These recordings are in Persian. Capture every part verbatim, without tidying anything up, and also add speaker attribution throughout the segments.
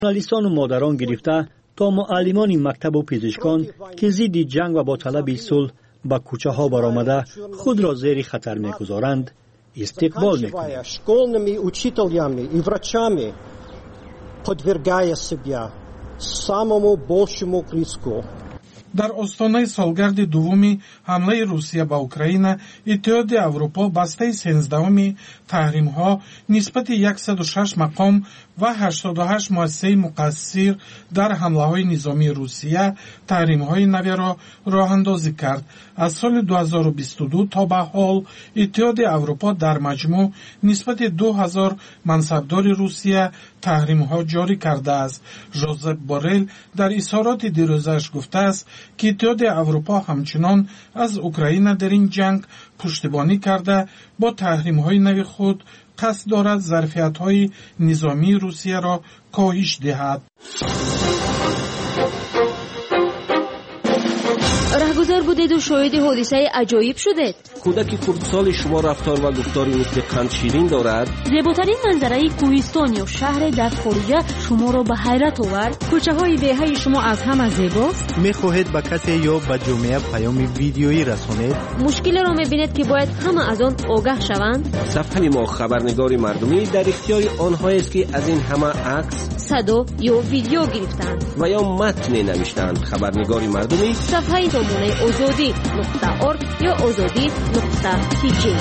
Speaker 1: ژورنالیستان و مادران گرفته تا معلمان مکتب و پزشکان که ضد جنگ و با طلب صلح به کوچه ها برآمده خود را زیر خطر میگذارند استقبال میکنند.
Speaker 2: Школьными учителями и врачами подвергая себя самому большому риску.
Speaker 3: در آستانه سالگرد دومی حمله روسیه به اوکراین، اتحاد اروپا بسته سیزدهمین تحریم‌ها نسبت صد و شش مقام و هشتاد و هشت مؤسسه مقصر در حمله‌های نظامی روسیه تحریم‌های نوی را راه اندازی کرد. از سال دو هزار و بیست و دو تا به حال اتحاد اروپا در مجموع نسبت دو هزار منصبدار روسیه تحریم‌ها جاری کرده است. ژوزپ بورل در اظهارات دیروزش گفته است که اتحاد اروپا همچنان از اوکراین در این جنگ پشتیبانی کرده با تحریم‌های نوی خود قصد دارد ظرفیت‌های نظامی روسیه را کاهش دهد.
Speaker 4: رهگذر بودید و شاهد حادثه عجایب شدید.
Speaker 5: کودک خردسال شما رفتار و گفتاری مثل قند شیرین دارد.
Speaker 4: زیباترین منظره کوهستان یا شهر در خارج شما را به حیرت آورد.
Speaker 6: کوچه های دهه شما از همه زیباست.
Speaker 7: میخواهید به کسی یا به جامعه پیام ویدیویی رسانید؟
Speaker 4: مشکل را میبینید که باید همه از آن آگاه شوند.
Speaker 5: صفحه ما خبرنگار مردمی در اختیار آنهایی است که از این همه عکس،
Speaker 4: صدا یا ویدیو گرفتند
Speaker 5: و یا متن نوشتند. خبرنگار مردمی
Speaker 4: صفحه زمانه آزادی نقطه ارگ یا آزادی نقطه تی جی.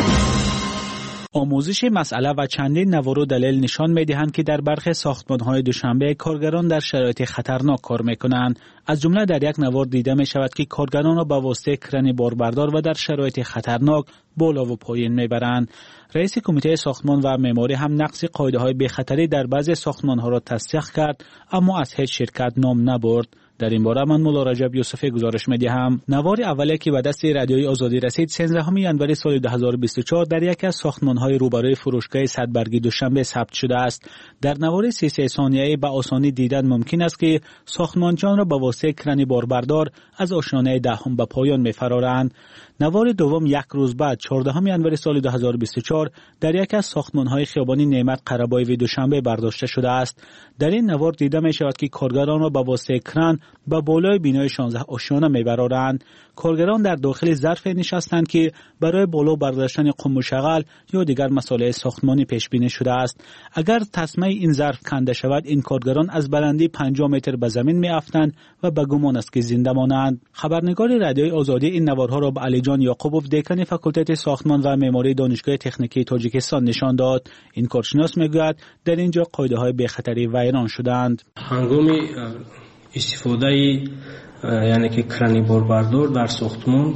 Speaker 8: آموزش مسئله و چندین نوار و دلیل نشان می‌دهند که در برخی ساختمان‌های دوشنبه کارگران در شرایط خطرناک کار می‌کنند. از جمله در یک نوار دیده می‌شود که کارگران را به واسطه کرن باربردار و در شرایط خطرناک بالا و پایین می‌برند. رئیس کمیته ساختمان و معماری هم نقض قاعده‌های بی‌خطری در بعضی ساختمان‌ها را تصدیق کرد، اما از هیچ شرکت نام نبرد. در این باره من مولا رجب یوسفی گزارش می‌دهم. نوار اولی که به دست رادیوی آزادی رسید سیزدهم ژانویه سال دو هزار و بیست و چهار در یکی از ساختمان‌های روبروی فروشگاه صدبرگی دوشنبه ثبت شده است. در نوار سی سی ثانیه‌ای به آسانی دیدن ممکن است که ساختمانچیان را به واسطه کرن باربردار از آشیانه دهم به پایان می‌فرارند. نوار دوم یک روز بعد چهاردهم ژانویه سال دو هزار و بیست و چهار در یکی از ساختمان‌های خیابان نعمت قره‌بایی دوشنبه برداشته شده است. در این نوار دیده می‌شود که کارگران را به واسطه کرن به بالای بینای شانزده آشیانه می‌برند. کارگران در داخل ظرف نشستند که برای بالا برداشتن قم و شغل یا دیگر مسائل ساختمانی پیش بینی شده است. اگر تسمه این ظرف کنده شود این کارگران از بلندی پنجاه متر به زمین می‌افتند و به گمان است که زنده مانند. خبرنگار رادیوی آزادی این نوارها را به علی جان یعقوبوف دکان فاکولته ساختمان و معماری دانشگاه تکنیکی تاجیکستان نشان داد. این کارشناس میگوید در اینجا قاعده‌های بی‌خطری ویران شدند.
Speaker 9: هنگام استفاده یعنی که کرانی باربردار در ساختمان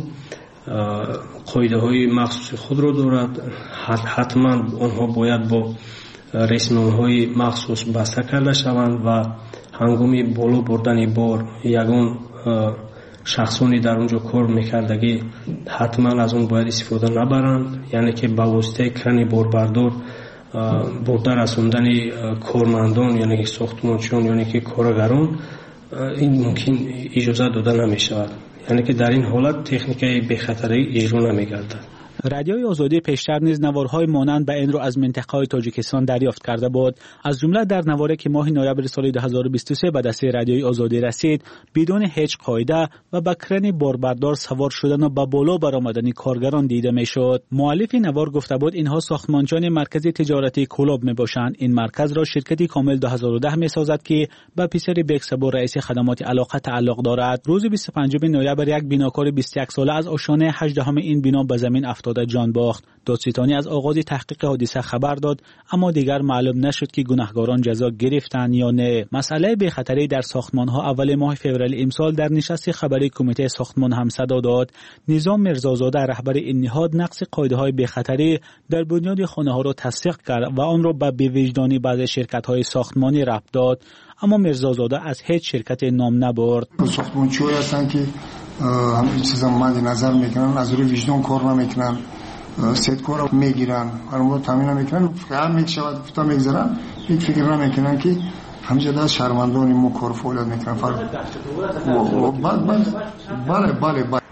Speaker 9: قاعده های مخصوص خود را دارد. حتما آنها باید با رسمنامه های مخصوص بسته کرده شوند و هنگام بالا بردن بار یگان شخصانی در اونجا کار میکردگی حتما از اون باید استفاده نبرند، یعنی که با واسطه کرانی باربردار برده رسوندن کارمندان یعنی که ساختمانچیان یعنی که کارگران این ممکن اجازه داده نمی شود، یعنی که در این حالت تکنیک بی‌خطری اجرا نمی گردد.
Speaker 8: رادیوی آزادی پیشتر نیز نوارهای مانند به این رو از منطقه تاجیکستان دریافت کرده بود. از جمله در نواری که ماه نوامبر سال دو هزار و بیست و سه به دست رادیوی آزادی رسید بدون هیچ قاعده و با کرن باربردار سوار شدن و به بالا برآمدن کارگران دیده میشد. مؤلف نوار گفته بود اینها ساختمانچان مرکز تجارتی کلوب میباشند. این مرکز را شرکتی کامل دو هزار و ده میسازد که به پسر بکسبو رئیس خدمات علاقه تعلق دارد. روز بیست و پنجم نوامبر یک بیناکار بیست و یک ساله از آشیانه هجدهم این بنا به زمین افتاد جان باخت. دادستانی از آغاز تحقیق حادثه خبر داد اما دیگر معلوم نشد که گناهکاران جزا گرفتند یا نه. مسئله بی‌خطری در ساختمان‌ها اول ماه فوریه امسال در نشست خبری کمیته ساختمان هم صدا داد. نظام میرزازاده رهبر این نهاد نقض قاعده‌های بی‌خطری در بنیاد خانه‌ها را تصدیق کرد و آن را به بی‌وجدانی بعضی شرکت‌های ساختمانی ربط داد، اما میرزازاده از هیچ شرکت نام نبرد.
Speaker 10: ساختمانچی‌ها هستند که همین چیزا مد نظر میکنن، از روی وجدان کار نمیکنن، سیدکو را میگیرن، هرمون تامین نمیکنن، فقط میشود فتا میگذارن، یک فکر نمیکنن که همینجا دست شرمندان ما کار فعالیت میکنن. فرق بله بله بله.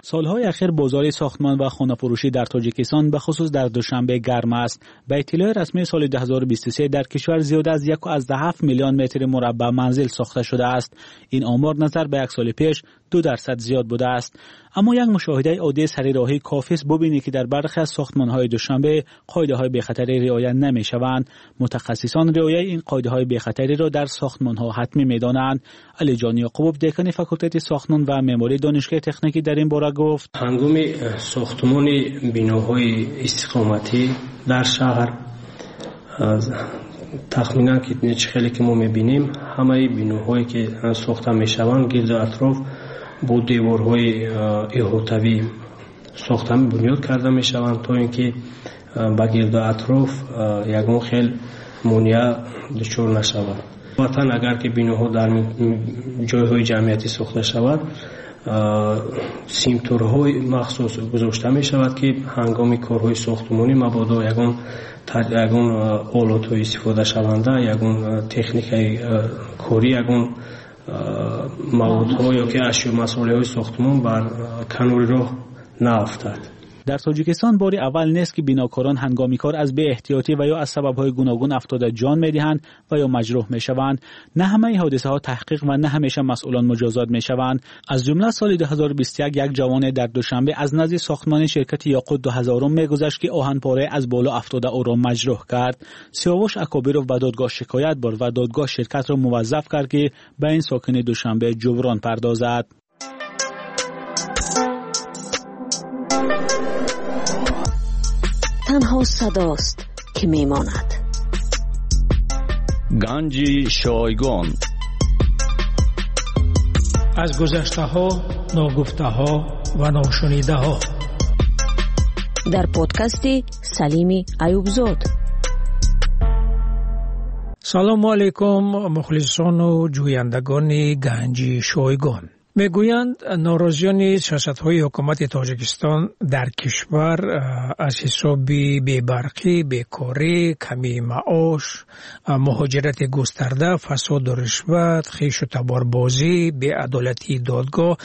Speaker 8: سالهای اخیر بازار ساختمان و خانه فروشی در تاجیکستان به خصوص در دوشنبه گرم است. به اطلاع رسمی سال دو هزار و بیست و سه در کشور زیاد از یک و از هفت میلیون متر مربع منزل ساخته شده است. این آمار نظر به یک سال پیش دو درصد زیاد بوده است. اما یک مشاهده عادی سریراهی کافی است ببینید که در برخی از ساختمان‌های دوشنبه قاعده‌های بی‌خطری رعایت نمی‌شوند. متخصصان رعایت این قاعده‌های بی‌خطری را در ساختمان‌ها حتمی می‌دانند. علی جان یعقوبوف دکان فاکولته ساختمان و معماری دانشگاه تکنیکی در این باره گفت:
Speaker 9: هنگام ساختمان بناهای استقامتی در شهر تخمینا که خیلی که ما می‌بینیم همه بناهایی که ساخته می‌شوند گرد اطراف با دیوارهای احاطوی ساخته بنیاد کرده می‌شوند تا اینکه با گرد اطراف یگان خیلی مانع دچار نشود. وطن اگر که بناها در جایهای جمعیتی ساخته شود سیمتورهای مخصوص گذاشته می شود که هنگام کارهای ساختمانی مبادا یگان یگان آلات‌های استفاده شونده یگان تکنیکای کاری یگان موادها یا که اشیا مسائل ساختمان بر کنار راه نیفتد.
Speaker 8: در تاجیکستان باری اول نیست که بناکاران هنگامی کار از بی احتیاطی و یا از سبب‌های گوناگون افتاده جان می‌دهند و یا مجروح می‌شوند. نه همه حادثه‌ها تحقیق و نه همیشه مسئولان مجازات می‌شوند. از جمله سال دو هزار و بیست و یک یک جوان در دوشنبه از نزد ساختمان شرکت یاقوت دو هزار می‌گذشت که آهن‌پاره از بالا افتاده او را مجروح کرد. سیاوش اکابیروف به دادگاه شکایت برد و دادگاه شرکت را موظف کرد که به این ساکن دوشنبه جبران پردازد.
Speaker 11: تنها صداست که میماند.
Speaker 12: گنج شایگان
Speaker 13: از گذشته ها، ناگفته ها و ناشنیده ها
Speaker 11: در پادکست سلیمی ایوبزاد.
Speaker 13: سلام علیکم مخلصان و جویندگان گنج شایگان. میگویند ناراضیان سیاست‌های حکومت تاجیکستان در کشور از حساب بی‌برقی، بیکاری، کمی معاش، مهاجرت گسترده، فساد و رشوت، خویش و تباربازی، بی‌عدالتی دادگاه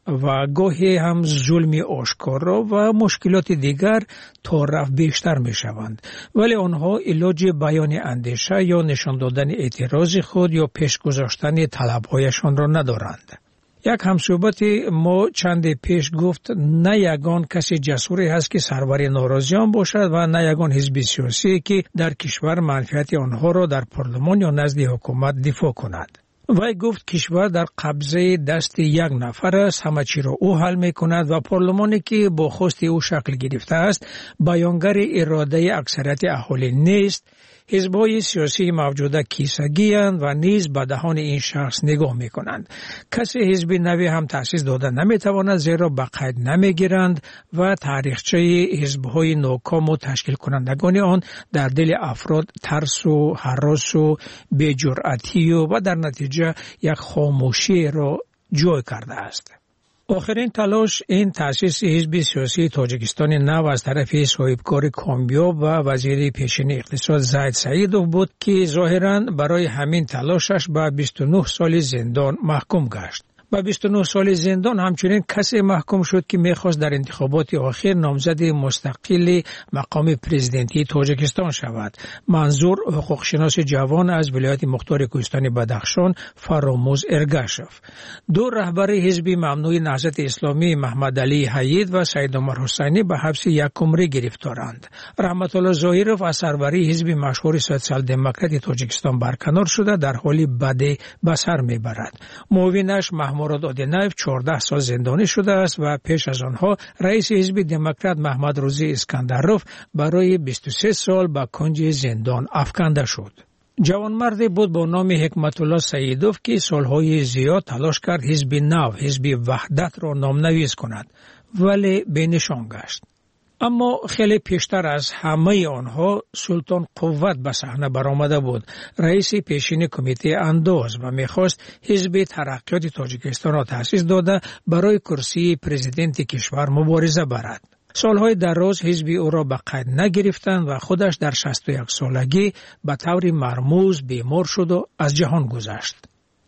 Speaker 13: و گاهی هم ظلم آشکارا و مشکلات دیگر تا رفت بیشتر میشوند. ولی آنها علاج بیان اندیشه یا نشان دادن اعتراض خود یا پیش گذاشتن طلب‌هایشان را ندارند. یک همصحبت ما چند پیش گفت نه یگان کسی جسوری هست که سرور ناراضیان باشد و نه یگان حزب سیاسی که در کشور منفعت آنها را در پارلمان یا نزد حکومت دفاع کند. وی گفت کشور در قبضه دست یک نفر است، همه چی را او حل می کند و پارلمانی که با خواست او شکل گرفته است بیانگر اراده اکثریت اهالی نیست. حزب‌های سیاسی موجوده کیسگی اند و نیز به دهان این شخص نگاه می کنند. کسی حزب نوی هم تأسیس داده نمی تواند زیرا به قید نمی گیرند و تاریخچه حزب‌های ناکام و تشکیل کنندگان آن در دل افراد ترس و هراس و بی‌جرأتی و در نتیجه یک خاموشی را جای کرده است. آخرین تلاش این تأسیس حزب سیاسی تاجیکستان نو از طرف صاحبکار کامیاب و وزیر پیشین اقتصاد زید سعیدوف بود که ظاهراً برای همین تلاشش به بیست و نه سال زندان محکوم گشت. با بیست و نه سال زندان همچنین کسی محکوم شد که میخواست در انتخابات آخر نامزد مستقل مقام پرزیدنتی تاجیکستان شود. منظور حقوقشناس جوان از ولایت مختار کوهستان بدخشان فراموز ارگاشف. دو رهبر حزب ممنوع نهضت اسلامی محمد علی حید و سید عمر حسینی به حبس یک عمره گرفتارند. رحمت الله ظاهرов از سروری حزب مشهور سوسیال دموکرات تاجیکستان برکنار شده در حالی بد به سر میبرد. معاونش مراد آدینایف چهارده سال زندانی شده است و پیش از آنها رئیس حزب دموکرات محمد روزی اسکندروف برای بیست و سه سال به کنج زندان افکنده شد. جوانمردی بود با نام حکمت الله سعیدوف که سالهای زیاد تلاش کرد حزب نو، حزب وحدت را نامنویس کند ولی بینشان گشت. اما خیلی پیشتر از همه آنها سلطان قوت به صحنه برآمده بود، رئیس پیشین کمیته انداز و میخواست حزب ترقیات تاجیکستان را تأسیس داده برای کرسی پرزیدنت کشور مبارزه برد. سالهای دراز حزب او را به قید نگرفتند و خودش در شصت و یک سالگی به طور مرموز بیمار شد و از جهان گذشت.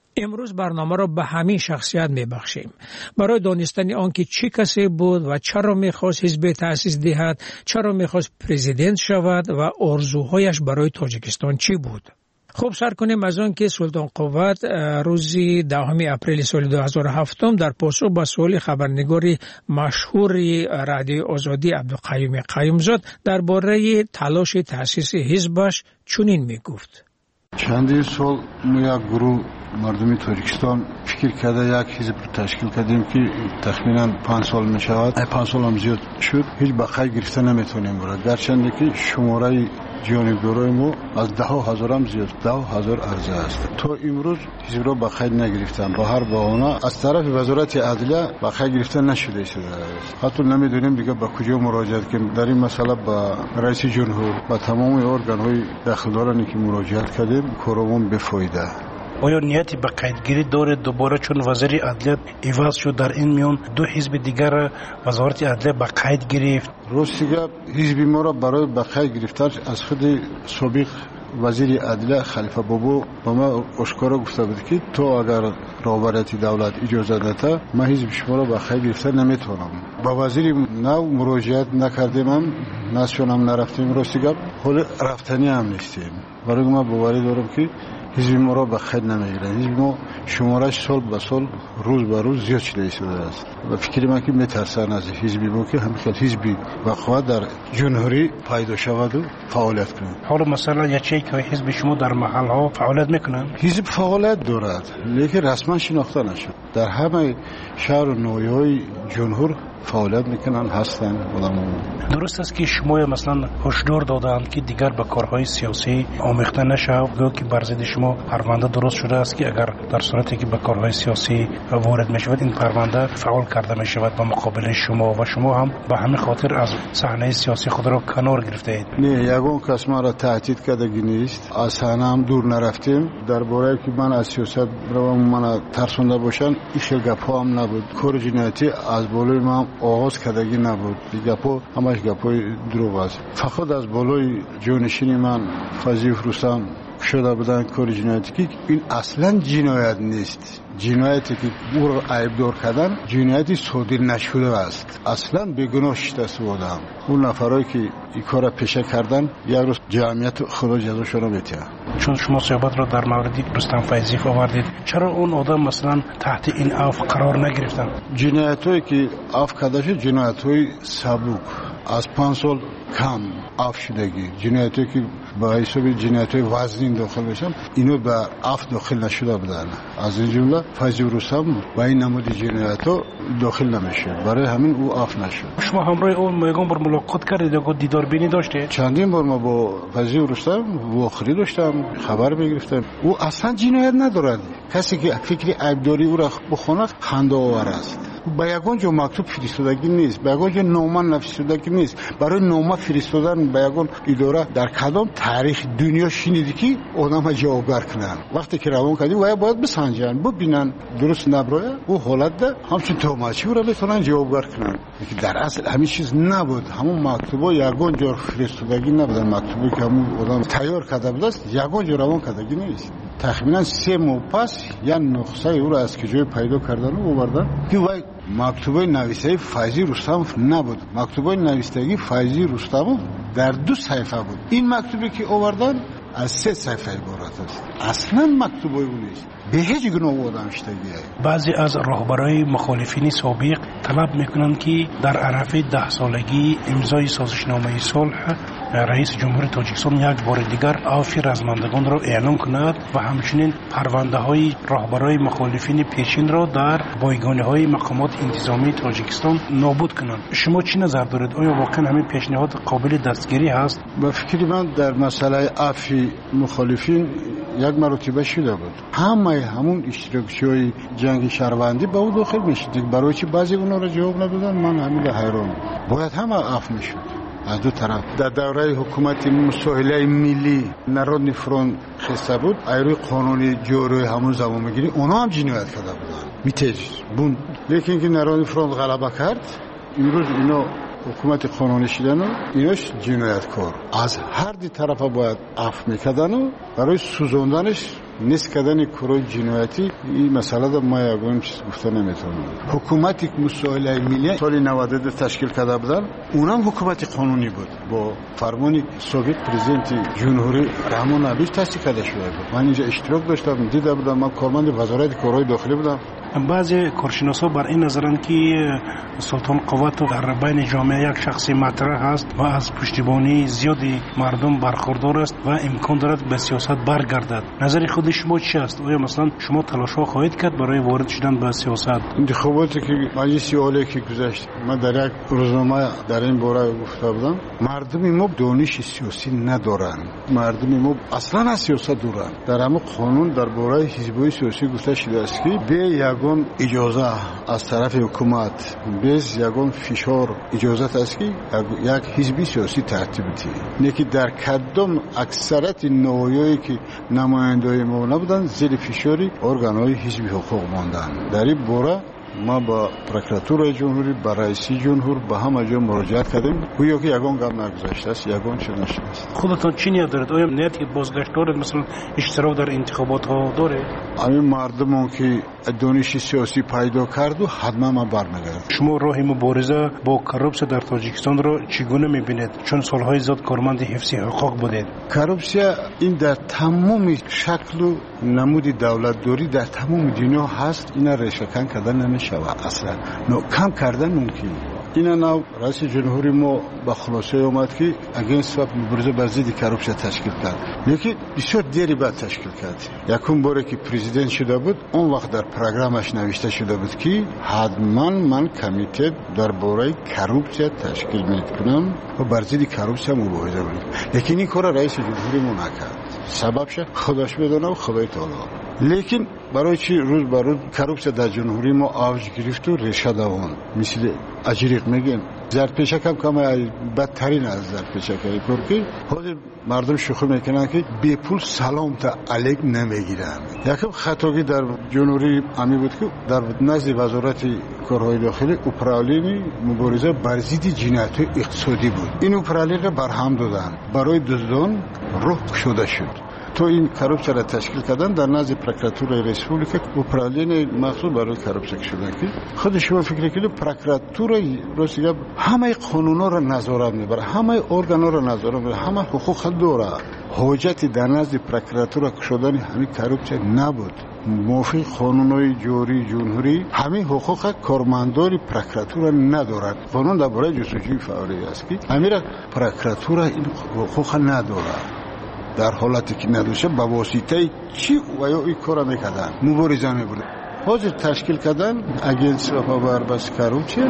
Speaker 13: امروز برنامه را به همین شخصیت میبخشیم برای دانستن آنکه چه کسی بود و چرا میخواست حزب تأسیس دهد، چرا میخواست پرزیدنت شود و آرزوهایش برای تاجیکستان چی بود. خوب سر کنیم از آن که سلطان قوت روز دهم اپریل سال دو هزار و هفت در پاسخ به سوال خبرنگار مشهور رادیو آزادی عبدالقیوم قیومزاد درباره تلاش تأسیس حزبش چنین میگفت:
Speaker 14: چندین سال ما یک گروه مردمی تاجیکستان فکر کرده یک حزب رو تشکیل کردیم که تخمینا پنج سال می شود. پنج سال هم زیاد شد، هیچ بقای گرفته نمیتونیم برد، گرچند که شماره جانبدارای ما از ده هزار هم زیاد، ده هزار عرضه است. تا امروز حزب را بقای نگرفتن، با هر بهانه از طرف وزارت عدلیه بقای گرفته نشده است. حتی نمیدونیم دیگه به کجا مراجعه کنیم. در این مسئله با رئیس جمهور و تمام ارگان های داخلدارانی که مراجعت کردیم کارمون بفایده.
Speaker 15: آیا نیتی به قیدگیری داره دوباره چون وزیر عدلیه عوض شد در این میان دو حزب دیگر وزارت عدلیه به قید گرفت؟
Speaker 14: راستیگه حزب ما را برای به قید گرفتن از خود سابق وزیر عدلیه خلیفه بابو با ما اشکارا گفته بود که تو اگر رهبریت دولت اجازه داده ما حزب شما را به قید گرفتن نمیتونم. با وزیر نو مراجعت نکردیم، هم نشونم نرفتیم. راستیگه حال رفتنی هم نیستیم. برای ما باوری دارم که حزب ما را به خیر نمیگیرن. حزب ما شمارش سال به سال روز به روز زیاد شده شده است و فکر من که میترسن از حزبی ما که همین حزبی وقوع در جمهوری پیدا شود و فعالیت کنند.
Speaker 15: حالا مثلا یکی که حزب شما در محل ها فعالیت میکنن؟
Speaker 14: حزب فعالیت دارد لیکن رسما شناخته نشد. در همه شهر و ناحیه‌های جمهور فعالیت میکنن هستن آدم‌ها.
Speaker 15: درست است که شما مثلا هشدار دادند که دیگر به کارهای سیاسی آمیخته نشود، گویا که بر ضد شما پرونده درست شده است که اگر در صورتی که به کارهای سیاسی وارد میشود این پرونده فعال کرده میشود به مقابل شما و شما هم به همین خاطر از صحنه سیاسی خود را کنار گرفته اید.
Speaker 14: نه، یگان کس ما را تهدید کردگی نیست. از صحنه هم دور نرفتیم. درباره که من از سیاست رو من ترسونده باشن این خیلی گپا هم نبود. کار جنایتی از بالای ما آغاز کردگی نبود. گپا همش گپای دروغ است. فقط از بالای جانشین من فضیف رستم شده بودن کار جنایتی که این اصلا جنایت نیست. جنایتی که او را عیبدار کردن جنایتی صادر نشده است. اصلا بیگناه شده بودم. اون نفرایی که این کار را پیشه کردن یک روز جمعیت خدا جزاشون را میده.
Speaker 15: چون شما صحبت را در مورد رستم فیضیف آوردید، چرا اون آدم مثلا تحت این عفو قرار نگرفتن؟
Speaker 14: جنایتایی که عفو کرده شد جنایت‌های سبک از پنج سال کم عفو شدگی، جنایتایی که با حساب جنایت‌های وزنی داخل بشن اینو به عفو داخل نشده بودن. از این جمله فیض رستم با این نمود جنایت‌ها داخل نمیشه، برای همین او عفو نشد.
Speaker 15: شما همراه اون میگم بر ملاقات کردید یا دیدار بینی داشته؟
Speaker 14: چندین بار ما با فیض رستم واخری داشتم، خبر میگرفتم. او اصلا جنایت ندارد. کسی که فکر عیبداری او را بخونه خنده آور است. با یگان جو مکتوب فرستادگی نیست، با یگان جو نامه نوشتگی نیست. برای نامه فرستادن با یگان اداره در کدام تاریخ دنیا شنیدی که آدم جوابگر کنن؟ وقتی که روان کردی و باید بسنجن ببینن درست نبره او حالت ده همچون توماچی رو بتونن جوابگر کنن. که در اصل همین چیز نبود. همون مکتوبا یگان جو فرستادگی نبودن. مکتوبی که همون آدم تیار کرده بود است یگان جو روان کردگی نیست. تقریبا سه ماه پس یا نقصه او را از کجای پیدا کردن و آوردن که وای مکتوبه نویسه فیض رستم نبود. مکتوبه نویسندگی فیض رستم در دو صفحه بود. این مکتوبی که آوردن از سه صفحه عبارت است. اصلا مکتوبه او نیست. به هیچ گونه آدم شدگی.
Speaker 15: بعضی از رهبرای مخالفین سابق طلب میکنند که در عرفه ده سالگی امضای سازشنامه صلح رئیس جمهور تاجیکستان یک بار دیگر عفو رزمندگان را اعلام کند و همچنین پرونده های رهبرای مخالفین پیشین را در بایگانی های مقامات انتظامی تاجیکستان نابود کنند. شما چی نظر دارید؟ آیا واقعا همین پیشنهاد قابل دستگیری هست؟
Speaker 14: به فکر من در مسئله عفو مخالفین یک مرتبه شده بود. همه همون اشتراکچی‌های جنگ شهروندی به او داخل میشد. برای چی بعضی اونا را جواب ندادن؟ من همین حیران. باید همه عفو میشد از دو طرف. در دوره حکومت مساهله ملی نارودنی فرونت خسته بود، ایروی قانونی جوری همون زمان میگیری اونا هم جنایت کرده بودن میتیج بون. لیکن که نارودنی فرونت غلبه کرد امروز اینا حکومت قانونی شدن و ایناش جنایتکار. از هر دی طرف باید عفو میکردن و برای سوزوندنش نیست کردن کارهای جنایتی این مسئله دا ما یگان چیز گفته نمیتونم. حکومتی که مسائل ملی سال نود و دو تشکیل کرده بودن اونم حکومت قانونی بود با فرمان سوویت پرزیدنت جمهوری رحمان ابیش تأسیس کرده شده بود. من اینجا اشتراک داشتم دیده بودم. من کارمند وزارت کارهای داخلی بودم.
Speaker 15: بعضی کارشناسا بر این نظرند که سلطان قوت در بین جامعه یک شخصی مطرح است و از پشتیبانی زیادی مردم برخوردار است و امکان دارد به سیاست برگردد. نظر خود شما چی است؟ آیا مثلا شما تلاش ها خواهید کرد برای وارد شدن به سیاست؟
Speaker 14: انتخاباتی که مجلس عالی که گذشت من در یک روزنامه در این باره گفته بودم مردم ما دانش سیاسی ندارند. مردم ما اصلا از سیاست دورند. در همه قانون درباره حزب‌های سیاسی گفته شده است که به یگان اجازه از طرف حکومت bez یگان فشار اجازت است که یک حزب سیاسی ترتیب دهید. نیکی در کدام اکثریت نوعی که نمایندگان ما نبودند زیر فشاری ارگان‌های حزبی حقوق ماندند. در این باره ما با پروکراتور جمهوری با رئیس جمهور با همه جا مراجعت کردیم. گویا که یگان گام نگذاشته است، یگان چه نشده است.
Speaker 15: خودتان چی نیت دارید؟ آیا نیت که بازگشت دارید مثلا اشتراک در انتخابات ها داره؟
Speaker 14: همین مردمان که دانش سیاسی پیدا کرد و حتما ما برمیگردیم.
Speaker 15: شما راه مبارزه با کروپسیا در تاجیکستان را چگونه میبینید؟ چون سالهای زیاد کارمند حفظ حقوق بودید.
Speaker 14: کروپسیا این در تمام شکل و نمود دولت داری در تمام دنیا هست. اینا ریشه‌کن کردن نمیشود اصلا. نو کم کردن ممکن. اینا نو رئیس جمهوری ما با خلاصه اومد که اگینست و مبارزه بر ضد کروپسیا تشکیل کرد. لیکن بسیار دیری بعد تشکیل کرد. یکم باره که پرزیدنت شده بود اون وقت در پروگرامش نوشته شده بود که حتما من کمیته درباره کروپسیا تشکیل میکنم و بر ضد کروپسیا مبارزه کنم. لیکن این کار رئیس جمهوری ما نکرد. سببش خودش بدونه و خدای تعالی. لیکن برای چی روز بر روز کروپسیا در جمهوری ما آوج گرفت و ریشه دوان مثل اجریق میگن زرپیشک هم کم بدترین از زرپیشک که خود مردم شوخی میکنن که بی پول سلام تا علیک نمیگیرن. یکم خطاگی در جمهوری امی بود که در نزد وزارت کارهای داخلی اپرالین مبارزه بر ضد جنایت اقتصادی بود. این اپرالین را برهم دادن برای دزدان رخ شده شد. تو این کروپسیا را تشکیل کردن در نزد پروکراتور ریسپوبلیک اپرالین مخصوص برای کروپسیا شده که خود شما فکر کنید پروکراتور روسیه همه قانونا را نظارت میبره، همه ارگانا را نظارت میبره، همه حقوق داره. حجت در نزد پروکراتور شدن همین کروپسیا نبود. موافق قانونهای جاری جمهوری همین حقوق کارمندان پروکراتور ندارد. قانون درباره جستجوی فوری است که همین پروکراتور این حقوق نداره. در حالتی که ندوشه با واسطه چی و یا این کار میکردن مبارزه میبردن. حاضر تشکیل کردن اگینست و بربست کروپسیا.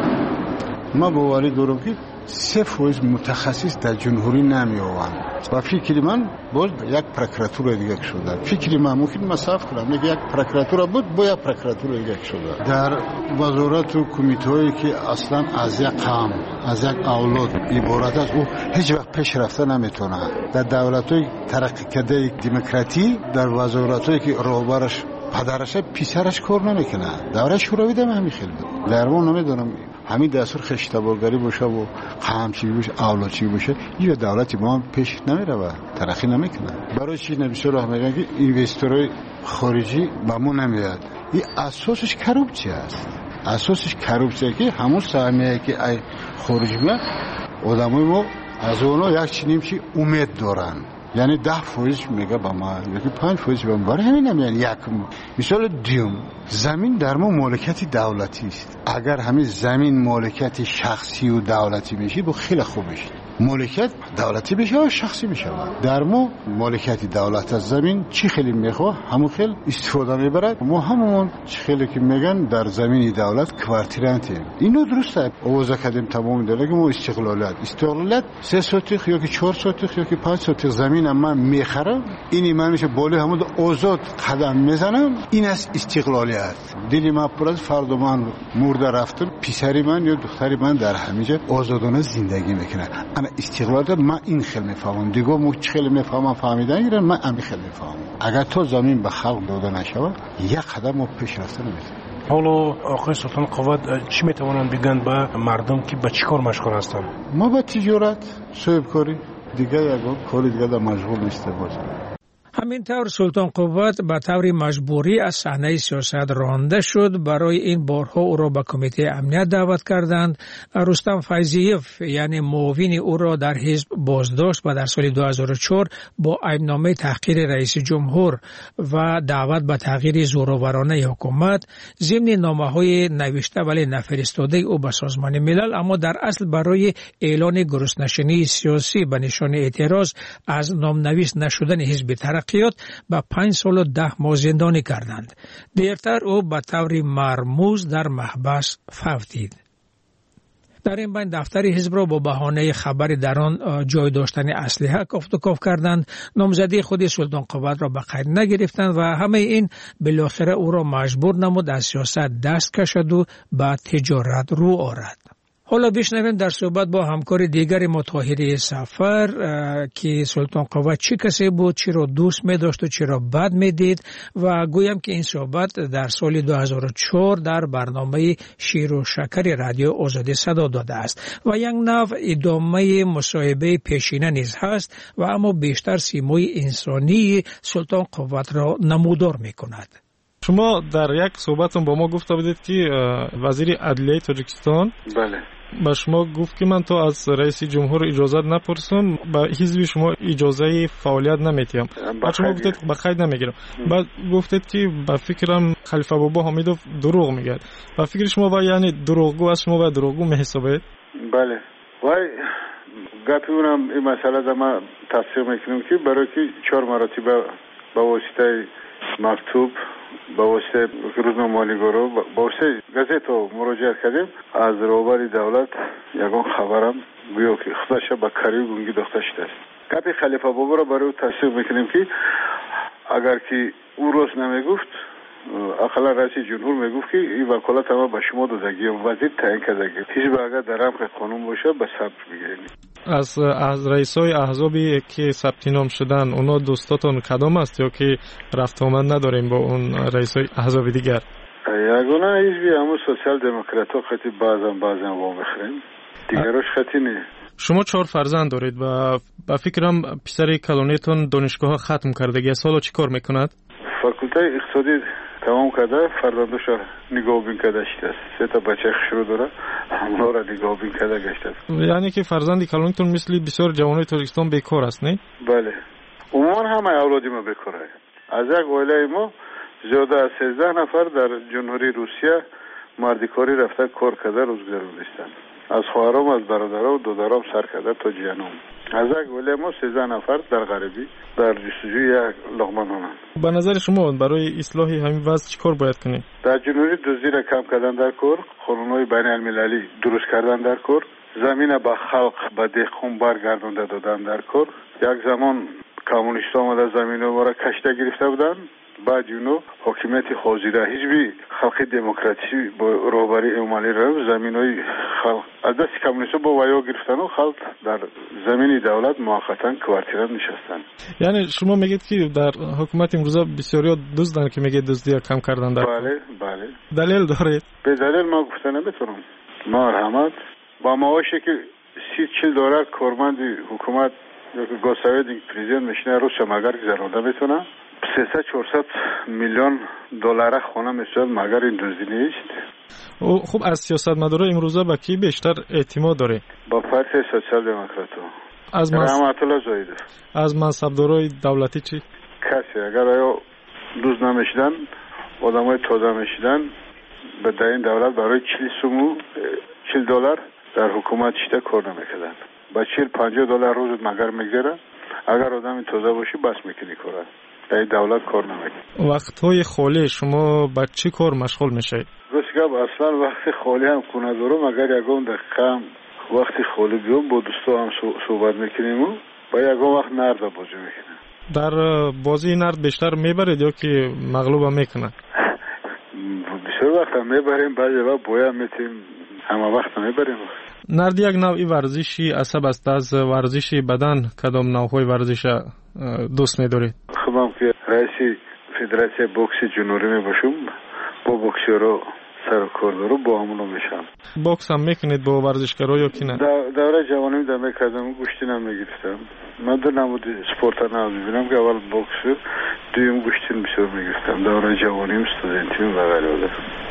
Speaker 14: ما باوری دارم که سه فویز متخصص در جمهوری نمی آوند و فکر من باز یک پروکراتور دیگه شده. فکر من ممکن مصرف کنم میگه یک پروکراتور بود با یک پروکراتور دیگه شده. در وزارت و کمیته‌ای که اصلا از یک قوم از یک اولاد عبارت است او هیچ وقت پیش رفته نمیتونه. در دولت‌های ترقی کرده دموکراتی در وزارت‌هایی که راهبرش پدرش پسرش کار نمیکنه. دوره شوروی دم همین خیلی بود. در اون نمیدونم همین دستور خشتبارگری باشه و قمچی باشه اولادچی باشه این دولتی ما پیش نمیره و ترقی نمیکنه. برای چی نمیشه راه میگن که اینوستورهای خارجی به ما نمیاد. این اساسش کروپسیا است. اساسش کروپسیا که همون سهمیه که ای خارجی میاد آدمای ما از اونها یک چنین چی امید دارن. یعنی ده فویز میگه با ما یکی پنج فویز با ما برای همین نمیان. یک مثال دیوم زمین در ما مالکیت دولتی است. اگر همین زمین مالکیت شخصی و دولتی میشه با خیلی خوب میشه. مالکیت دولتی بشه و شخصی بشه. در ما مالکیت دولت از زمین چی خیلی میخواه همون خیلی استفاده میبرد. ما همون چی خیلی که میگن در زمین دولت کوارتیرانتی. اینو درسته اوضاع کردیم تمام دلگی ما استقلالات استقلالات سه سوتیخ یا که چهار سوتیخ یا که پنج سوتیخ زمین من میخرم این من میشه بالا همون آزاد قدم میزنم. این است استقلالیت. دلی من پر از فرد من مرده رفتم پسری من یا دختری من در همینجا آزادانه زندگی میکنه. انا استقلال من این خیلی میفهمم دیگه مو خیلی میفهمم فهمیدن گیرن من همین خیلی میفهمم. اگر تو زمین به خلق داده نشود یک قدم ما پیش رفته نمیتونیم.
Speaker 15: حالا آقای سلطان قوت چی میتوانند بگن به مردم که به چی کار مشغول هستند؟
Speaker 14: ما به تجارت، صاحب کاری دیگه یک کاری دیگه در مشغول نیست باشه.
Speaker 13: همینطور سلطان قوت به طور مجبوری از صحنه سیاست رانده شد. برای این بارها او را به کمیته امنیت دعوت کردند. رستم فیضیف یعنی معاون او را در حزب بازداشت و در سال دو هزار و چهار با عیبنامه تحقیر رئیس جمهور و دعوت به تغییر زورآورانه حکومت ضمن نامه‌های نوشته ولی نفرستاده او به سازمان ملل، اما در اصل برای اعلان گرسنه‌شینی سیاسی به نشان اعتراض از نامنویس نشدن حزب ترقیات به پنج سال و ده ماه زندانی کردند. دیرتر او به طور مرموز در محبس فوتید. در این بین دفتر حزب را با بهانه خبر در آن جای داشتن اسلحه کافت و کاف کردند. نامزدی خود سلطان قوت را به قید نگرفتند و همه این بالاخره او را مجبور نمود از سیاست دست کشد و به تجارت رو آورد. حالا بشنویم در صحبت با همکار دیگر ما طاهری سفر که سلطان قوت چی کسی بود، چی را دوست می داشت و چی را بد می دید و گویم که این صحبت در سال دو هزار و چهار در برنامه شیر و شکر رادیو آزادی صدا داده است و یک نوع ادامه مصاحبه پیشینه نیز هست و اما بیشتر سیمای انسانی سلطان قوت را نمودار می کند.
Speaker 16: شما در یک صحبتون با ما گفته بودید که وزیر عدلیه تاجیکستان
Speaker 17: بله
Speaker 16: با شما گفت که من تو از رئیس جمهور اجازه نپرسم، با حزب شما اجازه فعالیت نمیتیم. بعد شما گفتید به قید نمیگیرم. بعد گفتید که با فکرم خلیفه بابا حمیدوف دروغ میگه. با فکر شما با یعنی دروغگو از شما با دروغگو میحسابید؟
Speaker 17: بله. وای گپی اونم این مسئله در ما تفسیر میکنیم که برای که چهار مراتب با واسطه مکتوب با واسطه روزنامه‌نگارا با واسطه گازت مراجعه کردیم از روبر دولت یگان خبرم گویا که خودش به کاری گونگی داخته شده است. گپ خلیفه بابا را برای تصدیق میکنیم که اگر که او روز نمیگفت اقلا رئیس جمهور میگفت که این وکالت ما به شما دادگی وزیر تعیین کردگی هیچ اگر در رمق قانون باشه به ثبت میگیریم.
Speaker 16: از از رئیسای احزابی که ثبت نام شدن اونا دوستاتون کدام است یا که رفت آمد نداریم با اون رئیسای احزاب دیگر؟
Speaker 17: یگانه حزبی همون سوسیال دموکرات‌ها خطی بعضا بعضا وام بخریم دیگراش خطی نه.
Speaker 16: شما چهار فرزند دارید و با فکرم پسر کلونیتون دانشگاه ختم کردگی است، حالا چی کار میکند؟
Speaker 17: فاکولته اقتصادی تمام کرده، فرزندش نگاه بین کرده است. سه تا بچه شروع داره، همه را نگاه بین کرده گشته است.
Speaker 16: یعنی که فرزندی کلونیتون مثل بسیار جوانای تاجیکستان بیکار است، نه؟
Speaker 17: بله. عموما همه اولادی ما بیکاره. از یک عائله ما زیاده از سیزده نفر در جمهوری روسیه مردی کاری رفته کار کرده روزگار گذاشتند. از خواهرام از برادرام و دودرام سر کرده تا جیانم. از یک عائله ما سیزده نفر در غربی در جستجوی یک لقمه نان.
Speaker 16: به نظر شما برای اصلاح همین وضع چیکار باید کنیم؟
Speaker 17: در جمهوری دزدی را کم کردن در کار، قانون‌های بین المللی درست کردن در کار، زمین به خلق به دهقان برگردانده دادن در کار. یک زمان کمونیست آمده زمین ما را کشته گرفته بودن، بعد اونو حکومت خازیده حزبی خلق دموکراسی با رهبری عملی را زمینای خلق از دست کمونیست با ویا گرفتن و خلق در زمین دولت موقتا کوارتیرا نشستن.
Speaker 16: یعنی شما میگید که در حکومت امروزه بسیاری دزدن که میگه دزدی کم کردن در
Speaker 17: بله بله
Speaker 16: دلیل دارید؟
Speaker 17: به دلیل ما گفتن نمیتونم. مرحمت با معاشی که سی چل دلار کارمند حکومت یا که گوساوید پرزیدنت میشنه روز مگر گذرانده میتونه سیصد چهارصد میلیون دلار خونه میشد مگر این دزدی نیست.
Speaker 16: خب از سیاستمدارا امروزه با کی بیشتر اعتماد داره؟
Speaker 17: با پارتی سوسیال دموکرات‌ها.
Speaker 16: از مس...
Speaker 17: رحمت الله زاهدی.
Speaker 16: از منصبدارای دولتی چی؟
Speaker 17: کسی اگر آیا دوز نمیشدن آدمای تازه میشدن به در این دولت برای چهل سومو چهل دلار در حکومت شده کار نمیکردن. با چهل پنجاه دلار روز مگر میگذره اگر آدم تازه باشی بس میکنی کار. در دولت کار نمیکنه.
Speaker 16: وقت‌های خالی شما با چی کار مشغول میشید؟
Speaker 17: راستگاب اصلا وقت خالی هم کنه دارم اگر یکم دقیقه وقتی خالی بیام با دوستا هم صحبت میکنیم و با یکم وقت نرد بازی میکنیم.
Speaker 16: در بازی نرد بیشتر میبرید یا که مغلوب هم میکنه؟
Speaker 17: بسیار وقت هم میبریم بعضی وقت بویا میتیم همه وقت هم میبریم.
Speaker 16: نرد یک نوعی ورزشی عصب است. از ورزش بدن کدام نوعهای ورزش دوست می‌دارید؟
Speaker 17: خودم که رئیس فدراسیون بوکس جنوبی میباشم با بوکسورا سر و کار داره با همونو میشم.
Speaker 16: باکس هم میکنید با ورزشکارا یا کی نه؟
Speaker 17: دوره جوانی در میکردم گوشتی نمیگرفتم. من در نمود سپورت نام میبینم که اول باکس دویم گوشتی بسیار میگرفتم. دوره جوانیم استودنتیم و غیره.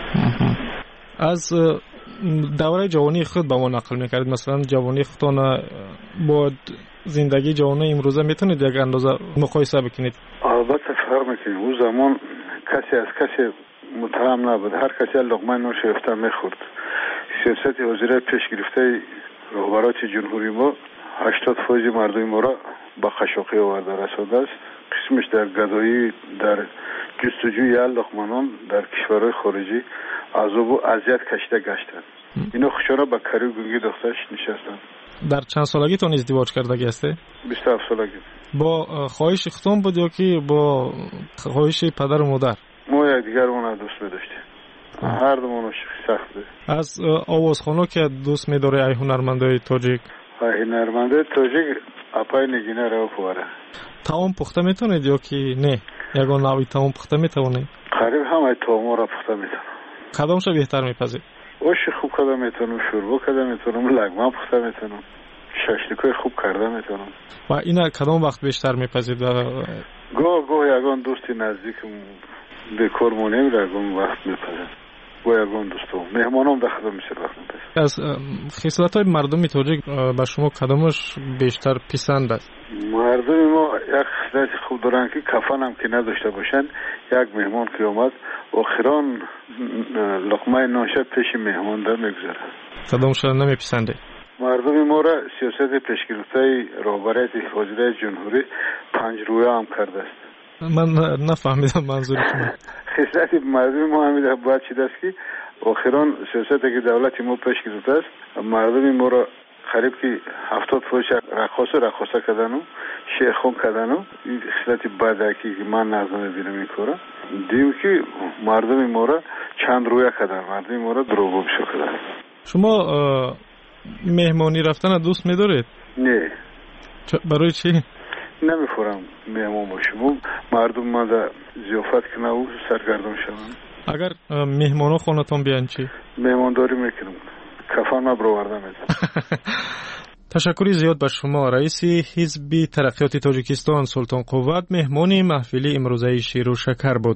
Speaker 16: از دوره جوانی خود با ما نقل میکردید، مثلا جوانی خودتان با زندگی جوانی امروزه میتونید یک اندازه مقایسه بکنید؟
Speaker 17: البته فرق میکنه. اون زمان کسی از کسی متهم نبود، هر کسی لقمه نوش یافته میخورد. سیاست وزیر پیش گرفته رهبران جمهوری ما هشتاد فیصد مردم ما را با خشوقی آورده رسانده است. قسمش در گدایی، در جستجوی لقمانان در کشورهای خارجی عذاب و اذیت کشیده گشتند. اینا خوشا با کاری گنگی دخترش نشستند.
Speaker 16: در چند سالگی تون ازدواج کردگی هسته؟
Speaker 17: بیست و هفت سالگی. با
Speaker 16: خواهش خودتون بود یا که با خواهش پدر و مادر؟
Speaker 17: ما یک دیگرمون دوست می‌داشتیم. هر دومون سخت بود.
Speaker 16: از آوازخوان‌ها که دوست می‌داره ای هنرمندای تاجیک؟
Speaker 17: ای هنرمندای تاجیک اپای نگینه رو پواره.
Speaker 16: تاون پخته میتونید یا که نه؟ یگان نوعی تاون پخته میتونید؟
Speaker 17: قریب همه تاون را پخته میتونم.
Speaker 16: کدامش بهتر میپذید؟
Speaker 17: اوش خوب کرده میتونم، شوربا کرده میتونم، لگمه پخته میتونم، ششلیکای خوب کرده میتونم.
Speaker 16: و اینا کدام وقت بیشتر میپذید؟
Speaker 17: گاه گاه یگان دوستی نزدیکم دکور مونیم را گم وقت میپذید. با یگان دوستم مهمانم در خدمت میشه وقت میپذید.
Speaker 16: از خصلت‌های مردم تاجیک با شما کدامش بیشتر پسند است؟
Speaker 17: مردم ما یک خصلت خوب دارن که کفن هم که نداشته باشن. یک مهمان که اومد آخران لقمه نانش پیش مهمان در میگذاره.
Speaker 16: کدامش نمیپسنده؟
Speaker 17: مردم ما را سیاست پیشگرفته رهبری وزیر جمهوری پنج رویه هم کرده است.
Speaker 16: من نفهمیدم منظور شما.
Speaker 17: خصلت مردم ما همیشه باید چیز است که آخران سیاست که دولت ما پیش گرفته است مردم ما را قریب که هفتاد فیصد رقاصه رقاصه کردن و شیخون کردن و این خصلت بده که من نظر میبینم این کارا. دیم که مردم ما را چند رویه کردن، مردم ما را دروغ بشو کردن.
Speaker 16: شما مهمانی رفتن دوست می‌دارید؟
Speaker 17: نه.
Speaker 16: برای چی؟
Speaker 17: نمی‌فورم مهمان باشم. مردم ما در ضیافت کنه و سرگردان شوند.
Speaker 16: اگر مهمانا خونتون بیان چی؟
Speaker 17: مهمانداری میکنم. کفن ما برآورده میدم.
Speaker 16: تشکری زیاد به شما. رئیس حزب ترقیات تاجیکستان سلطان قوت مهمان محفل امروزه شیر و شکر بود.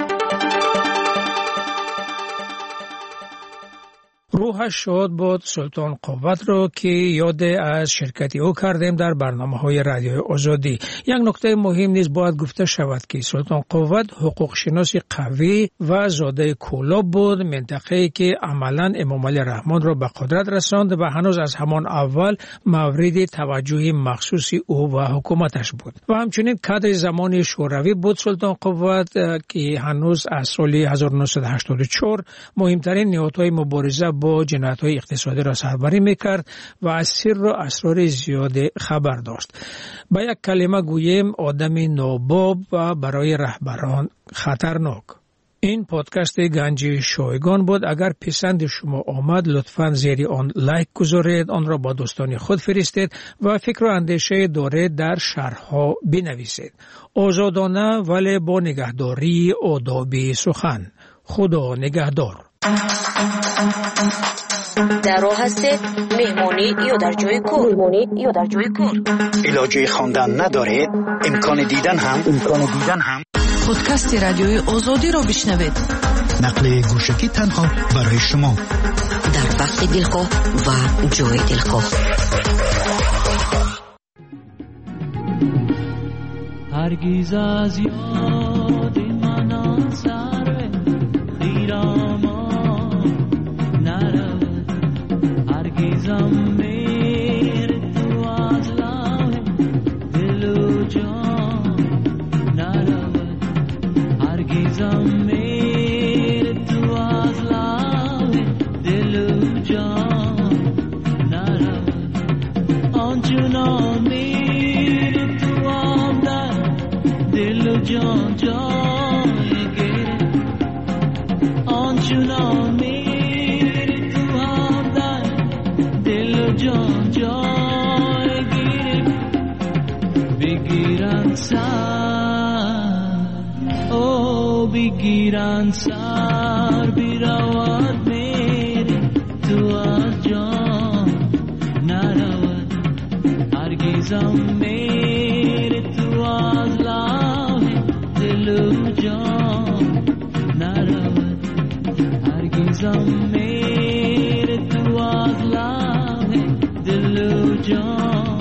Speaker 13: روحش شاد بود سلطان قوت رو که یاد از شرکتی او کردیم در برنامه های رادیوی آزادی. یک نکته مهم نیز باید گفته شود که سلطان قوت حقوق شناسی قوی و زاده کولاب بود، منطقه‌ای که عملاً امام علی رحمان را به قدرت رساند و هنوز از همان اول مورد توجه مخصوصی او و حکومتش بود. و همچنین کادر زمان شوروی بود سلطان قوت که هنوز از سال هزار و نهصد و هشتاد و چهار مهمترین نهادهای مبارزه با جنایت‌های اقتصادی را سربری می‌کرد و از سر و اسرار زیاد خبر داشت. با یک کلمه گوییم آدم ناباب و برای رهبران خطرناک. این پادکست گنجی شایگان بود. اگر پسند شما آمد لطفاً زیر آن لایک گذارید، آن را با دوستان خود فرستید و فکر و اندیشه دارید در شرح‌ها بنویسید. آزادانه ولی با نگهداری آداب سخن. خدا نگهدار.
Speaker 11: در راه هستید مهمانی یا در جای کار مهمانی یا در جای کار
Speaker 18: علاجه خواندن ندارید امکان دیدن هم امکان دیدن هم
Speaker 19: پادکست رادیوی آزادی را بشنوید.
Speaker 18: نقل گوشکی تنها برای شما
Speaker 11: در وقت دلخواه و جای دلخواه.
Speaker 20: هرگز از یاد من سر خیرام نرود، هرگزم میر تو از لاه دل و جان نرود، هرگزم میر تو از لاه دل و جان نرود، آنچنان میر تو آمدن دل و جان جان گیر، آنچنان جان جای گیر بگیرن سر او بگیر ویران سر بیرود میره تو از جان نرود هرگیزم میره تو از لحظه دل و جان نرود هرگیزم میره تو از لحظه دل و جان